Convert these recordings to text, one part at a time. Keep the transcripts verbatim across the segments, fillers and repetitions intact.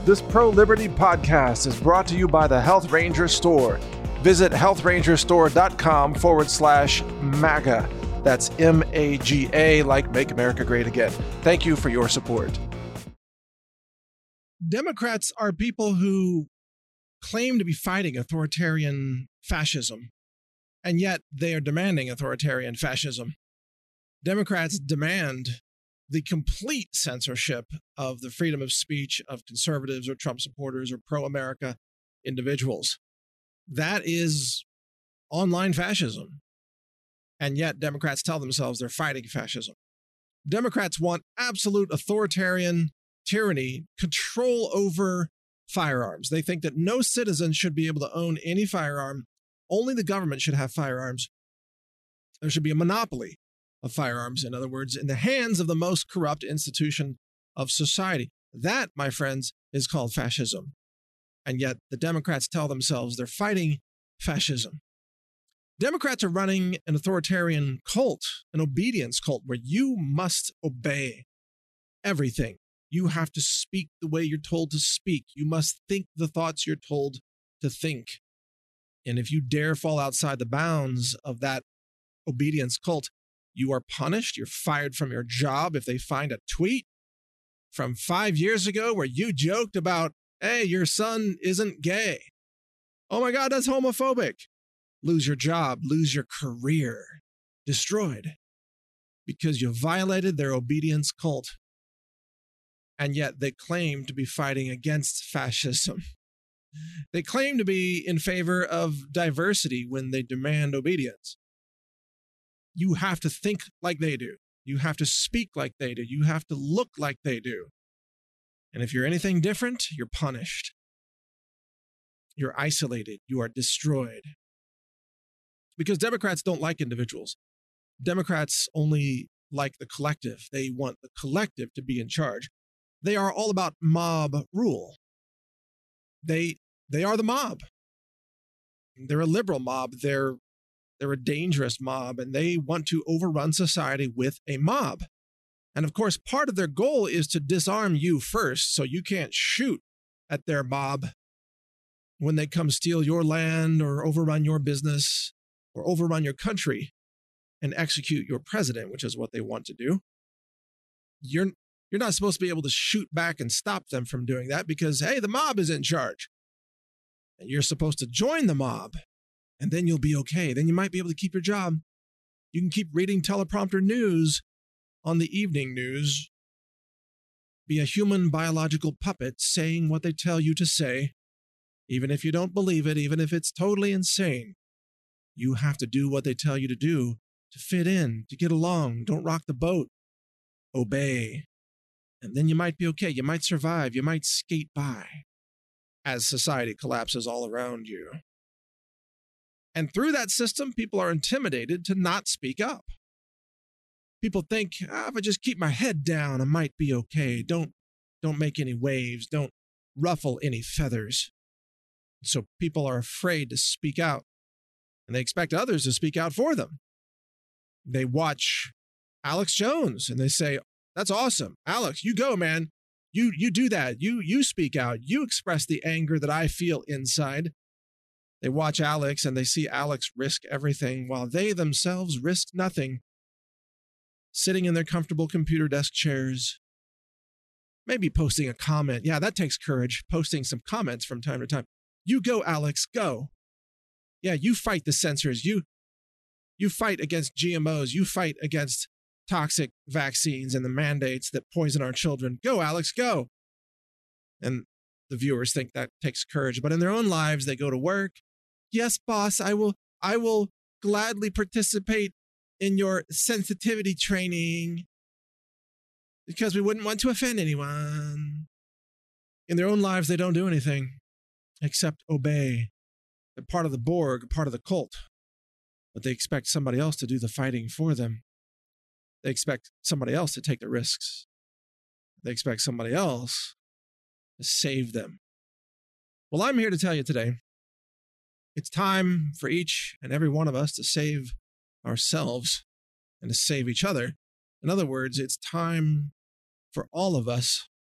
This pro-liberty podcast is brought to you by the Health Ranger Store. Visit healthrangerstore.com forward slash MAGA. That's M A G A, like Make America Great Again. Thank you for your support. Democrats are people who claim to be fighting authoritarian fascism, and yet they are demanding authoritarian fascism. Democrats demand the complete censorship of the freedom of speech of conservatives or Trump supporters or pro-America individuals. That is online fascism. And yet Democrats tell themselves they're fighting fascism. Democrats want absolute authoritarian tyranny, control over firearms. They think that no citizen should be able to own any firearm. Only the government should have firearms. There should be a monopoly of firearms, in other words, in the hands of the most corrupt institution of society. That, my friends, is called fascism. And yet the Democrats tell themselves they're fighting fascism. Democrats are running an authoritarian cult, an obedience cult, where you must obey everything. You have to speak the way you're told to speak. You must think the thoughts you're told to think. And if you dare fall outside the bounds of that obedience cult, you are punished. You're fired from your job if they find a tweet from five years ago where you joked about, hey, your son isn't gay. Oh my God, that's homophobic. Lose your job, lose your career, destroyed because you violated their obedience cult. And yet they claim to be fighting against fascism. They claim to be in favor of diversity when they demand obedience. You have to think like they do. You have to speak like they do. You have to look like they do. And if you're anything different, you're punished. You're isolated. You are destroyed. Because Democrats don't like individuals. Democrats only like the collective. They want the collective to be in charge. They are all about mob rule. They they are the mob. They're a liberal mob. They're they're a dangerous mob, and they want to overrun society with a mob. And of course, part of their goal is to disarm you first, so you can't shoot at their mob when they come steal your land or overrun your business or overrun your country and execute your president, which is what they want to do. You're You're not supposed to be able to shoot back and stop them from doing that because, hey, the mob is in charge. And you're supposed to join the mob, and then you'll be okay. Then you might be able to keep your job. You can keep reading teleprompter news on the evening news. Be a human biological puppet saying what they tell you to say, even if you don't believe it, even if it's totally insane. You have to do what they tell you to do to fit in, to get along. Don't rock the boat. Obey. And then you might be okay. You might survive. You might skate by as society collapses all around you. And through that system, people are intimidated to not speak up. People think, ah, if I just keep my head down, I might be okay. Don't, don't make any waves. Don't ruffle any feathers. So people are afraid to speak out, and they expect others to speak out for them. They watch Alex Jones, and they say, that's awesome. Alex, you go, man. You you do that. You you speak out. You express the anger that I feel inside. They watch Alex and they see Alex risk everything while they themselves risk nothing. Sitting in their comfortable computer desk chairs. Maybe posting a comment. Yeah, that takes courage. Posting some comments from time to time. You go, Alex, go. Yeah, you fight the censors. You, you fight against G M Os. You fight against toxic vaccines and the mandates that poison our children. Go, Alex, go. And the viewers think that takes courage, but in their own lives, they go to work. Yes, boss, I will, I will gladly participate in your sensitivity training because we wouldn't want to offend anyone. In their own lives, they don't do anything except obey. They're part of the Borg, part of the cult, but they expect somebody else to do the fighting for them. They expect somebody else to take the risks. They expect somebody else to save them. Well, I'm here to tell you today, it's time for each and every one of us to save ourselves and to save each other. In other words, it's time for all of us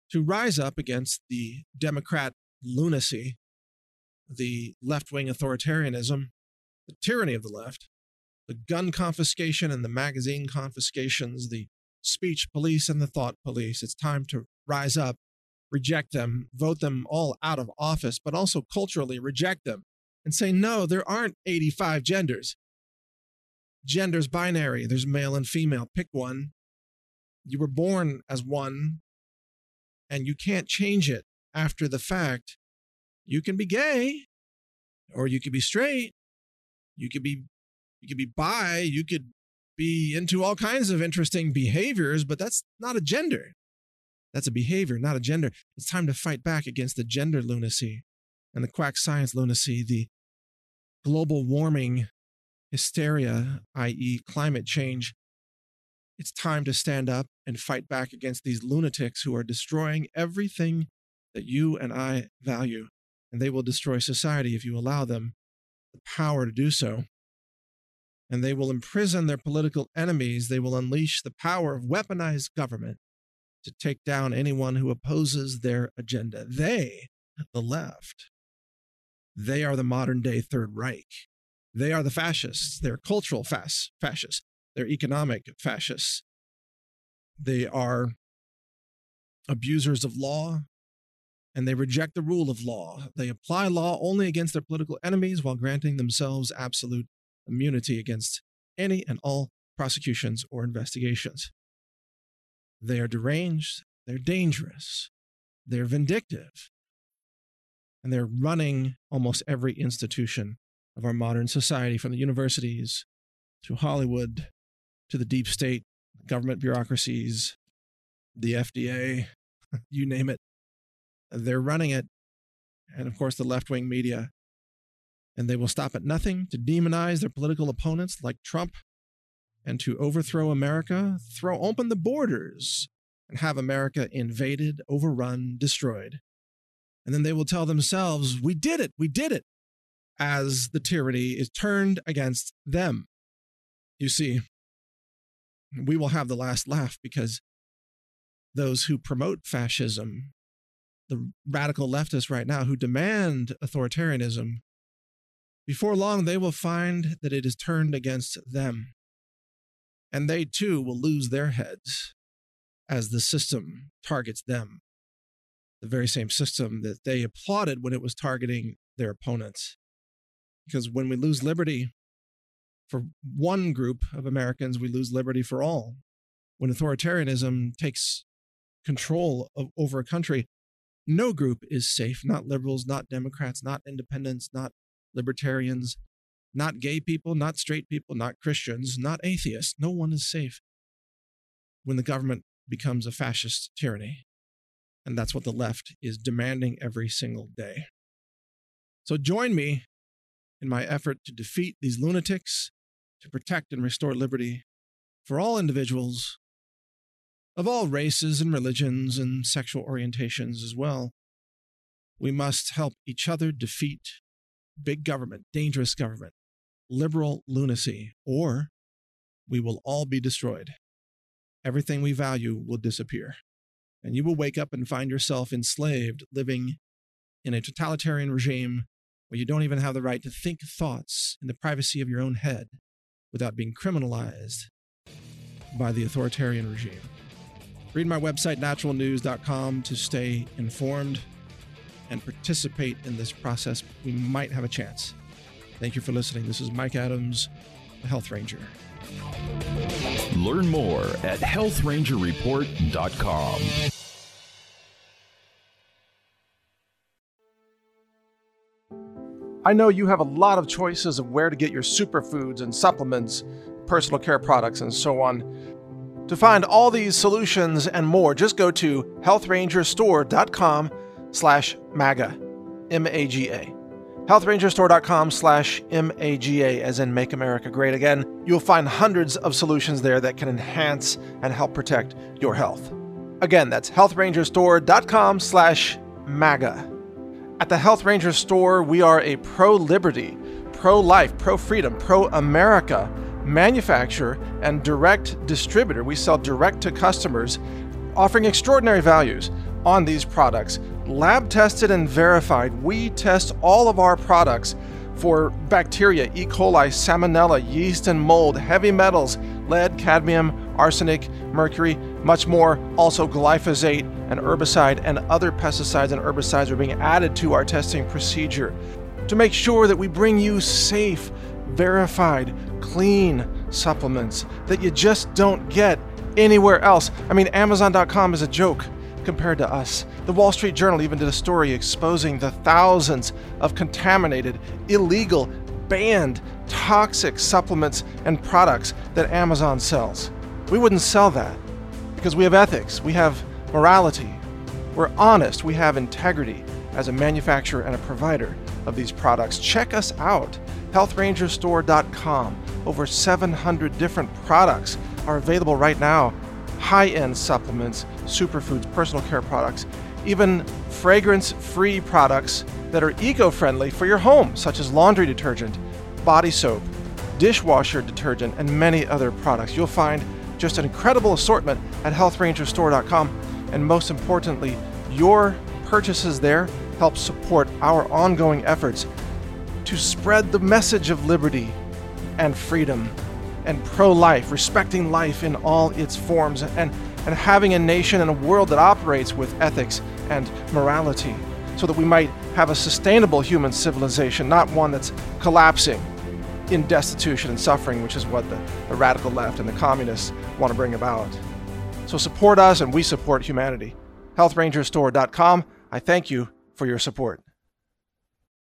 to rise up against the Democrat lunacy, the left-wing authoritarianism, the tyranny of the left, the gun confiscation and the magazine confiscations, the speech police and the thought police. It's time to rise up, reject them, vote them all out of office, but also culturally reject them and say, no, there aren't eighty-five genders. Gender's binary. There's male and female. Pick one. You were born as one, and you can't change it after the fact. You can be gay, or you could be straight. You could be, you could be bi. You could be into all kinds of interesting behaviors, but that's not a gender. That's a behavior, not a gender. It's time to fight back against the gender lunacy and the quack science lunacy, the global warming hysteria, that is climate change. It's time to stand up and fight back against these lunatics who are destroying everything that you and I value. And they will destroy society if you allow them the power to do so. And they will imprison their political enemies. They will unleash the power of weaponized government to take down anyone who opposes their agenda. They, the left, they are the modern day Third Reich. They are the fascists. They're cultural fas- fascists. They're economic fascists. They are abusers of law, and they reject the rule of law. They apply law only against their political enemies while granting themselves absolute immunity against any and all prosecutions or investigations. They are deranged, they're dangerous, they're vindictive, and they're running almost every institution of our modern society, from the universities to Hollywood to the deep state, government bureaucracies, the F D A, you name it. They're running it, and of course the left-wing media. And they will stop at nothing to demonize their political opponents like Trump and to overthrow America, throw open the borders, and have America invaded, overrun, destroyed. And then they will tell themselves, we did it, we did it, as the tyranny is turned against them. You see, we will have the last laugh because those who promote fascism, the radical leftists right now who demand authoritarianism, before long, they will find that it is turned against them. And they too will lose their heads as the system targets them. The very same system that they applauded when it was targeting their opponents. Because when we lose liberty for one group of Americans, we lose liberty for all. When authoritarianism takes control of, over a country, no group is safe. Not liberals, not Democrats, not independents, not libertarians, not gay people, not straight people, not Christians, not atheists. No one is safe when the government becomes a fascist tyranny. And that's what the left is demanding every single day. So join me in my effort to defeat these lunatics, to protect and restore liberty for all individuals of all races and religions and sexual orientations as well. We must help each other defeat big government, dangerous government, liberal lunacy, or we will all be destroyed. Everything we value will disappear. And you will wake up and find yourself enslaved, living in a totalitarian regime where you don't even have the right to think thoughts in the privacy of your own head without being criminalized by the authoritarian regime. Read my website, natural news dot com, to stay informed and participate in this process. We might have a chance. Thank you for listening. This is Mike Adams, the Health Ranger. Learn more at health ranger report dot com. I know you have a lot of choices of where to get your superfoods and supplements, personal care products, and so on. To find all these solutions and more, just go to health ranger store dot com slash MAGA, M A G A. health ranger store dot com slash M A G A, as in Make America Great Again. You'll find hundreds of solutions there that can enhance and help protect your health. Again, that's health ranger store dot com slash MAGA. At the Health Ranger Store, we are a pro-liberty, pro-life, pro-freedom, pro-America manufacturer and direct distributor. We sell direct to customers, offering extraordinary values on these products. Lab tested and verified. We test all of our products for bacteria, E. coli, salmonella, yeast and mold, heavy metals, lead, cadmium, arsenic, mercury, much more. Also glyphosate, and herbicide and other pesticides and herbicides are being added to our testing procedure to make sure that we bring you safe, verified, clean supplements that you just don't get anywhere else. I mean, Amazon dot com is a joke compared to us. The Wall Street Journal even did a story exposing the thousands of contaminated, illegal, banned, toxic supplements and products that Amazon sells. We wouldn't sell that because we have ethics, we have morality, we're honest, we have integrity as a manufacturer and a provider of these products. Check us out, health ranger store dot com. Over seven hundred different products are available right now. High-end supplements, superfoods, personal care products, even fragrance-free products that are eco-friendly for your home, such as laundry detergent, body soap, dishwasher detergent, and many other products. You'll find just an incredible assortment at health ranger store dot com, and most importantly, your purchases there help support our ongoing efforts to spread the message of liberty and freedom and pro-life, respecting life in all its forms, and, and having a nation and a world that operates with ethics and morality, so that we might have a sustainable human civilization, not one that's collapsing in destitution and suffering, which is what the, the radical left and the communists want to bring about. So support us and we support humanity. health ranger store dot com. I thank you for your support.